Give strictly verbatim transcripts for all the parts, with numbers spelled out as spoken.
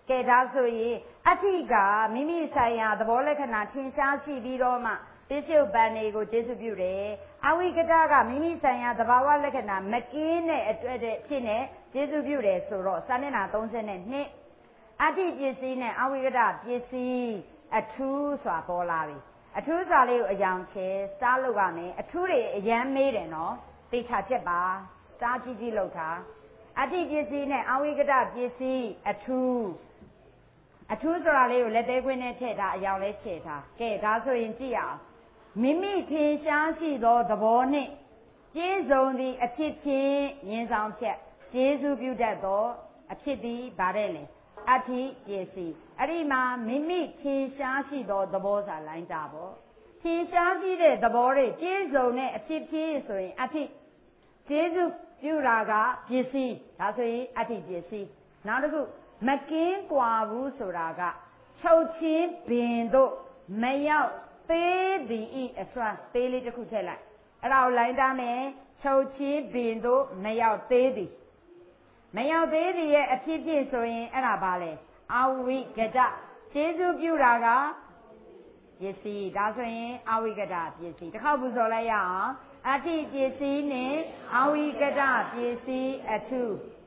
ကဲဒါဆိုရင်အဋ္ဌိကမိမိဆိုင်ရာသဘောလက္ခဏာထင်ရှားရှိပြီးတော့မှပစ္စုပန်တွေကိုကျေစုပြုတယ်အဝိကတကမိမိဆိုင်ရာသဘာဝလက္ခဏာမကင်းတဲ့အတွက်တဲ့ဖြစ်နေကျေစုပြုတယ်ဆိုတော့စာမျက်နှာသုံး၂အဋ္ဌိပစ္စည်းနဲ့အဝိကတပစ္စည်းအထူးစွာပေါ်လာပြီအထူးစွာလေးကိုအယောင်ချဲစားလုပ်ရမယ်အထူးတွေအရန်မေးတယ်နော်သိချာချက်ပါစားကြည့်ကြည့်လောက်တာအဋ္ဌိပစ္စည်းနဲ့အဝိကတပစ္စည်းအထူးအထူးဆိုတာလေးကိုလက်သေးခွင်းနဲ့ထည့်ထားအယောင်လေးချဲထားကဲဒါဆိုရင်ကြည့်ရအောင်မိမိထင်ရှားရှိသောသဘောနှင့်ပြည့်စုံသည့်အဖြစ်ဖြင့်ဉာဏ်ဆောင်ဖြတ်ကျေစုပြုတတ်သောအဖြစ်သည်ဗါတဲ့လေအဋ္ဌိပစ္စည်းအဲ့ဒီမှာမိမိထင်ရှားရှိသောသဘောစာလိုင်းတာပေါ့ထင်ရှားရှိတဲ့သဘောတွေပြည့်စုံတဲ့အဖြစ်ဖြင့်ဆိုရင်အဋ္ဌိကျေစုပြုတာကပစ္စည်းဒါဆိုရင်အဋ္ဌိပစ္စည်းနောက်တစ်ခုမကင်းကွာဘူးဆိုတာကချုပ်ချင်းပင်တို့မရောက်သေးသည်ဤအစွမ်းသေးလေးတစ်ခုထည့်လိုက်အဲ့ဒါကိုလိုင်းတာမယ်ချုပ်ချင်းပင်တို့မရောက်သေးသည်မရောက်သေးသည်ရဲ့အဖြစ်ဖြစ်ဆိုရင်အဲ့ဒါပါလေအဝိကတကျေစုပြုတာကပစ္စည်းဒါဆိုရင်အဝိကတပစ္စည်းတစ်ခေါက်ပူဇော်လိုက်ရအောင်အဋ္ဌိပစ္စည်းနဲ့အဝိကတပစ္စည်းအထု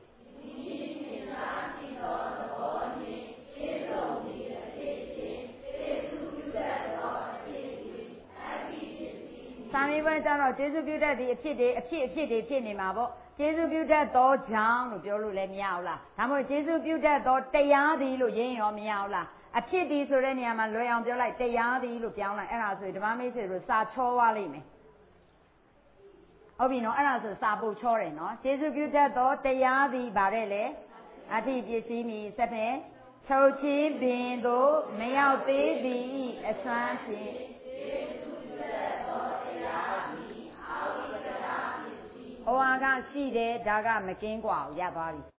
စာမေးပွဲကျတော့ကျေစုပြုတတ်သည့်အဖြစ်တွေအဖြစ်အဖြစ်တွေဖြစ်နေမှာပေါ့ကျေစုပြုတတ်သောကြောင့်လို့ပြောလို့လည်းမရဘူးလားဒါမှမဟုတ်ကျေစုပြုတတ်သောတရားသည်လို့ရင်းရောမရဘူးလားအဖြစ်ဒီဆိုတဲ့နေရာမှာလွယ်အောင်ပြောလိုက်တရားသည်လို့ပြောင်းလိုက်အဲ့ဒါဆိုရင်ဓမ္မမိတ်ဆွေတို့စာချောသွားလိမ့်မယ်ဟုတ်ပြီနော်အဲ့ဒါဆိုစာပုတ်ချောတယ်နော်ကျေစုပြုတတ်သောတရားသည်ဗါတဲ့လေအဋ္ဌိပစ္စည်းမီစက်နဲ့ချုပ်ချင်းပင်တို့မရောက်သေးသည်အစွမ်းဖြင့်ဟောကရှိတယ်ဒါကမကင်းกว่าကိုရသွားပြီ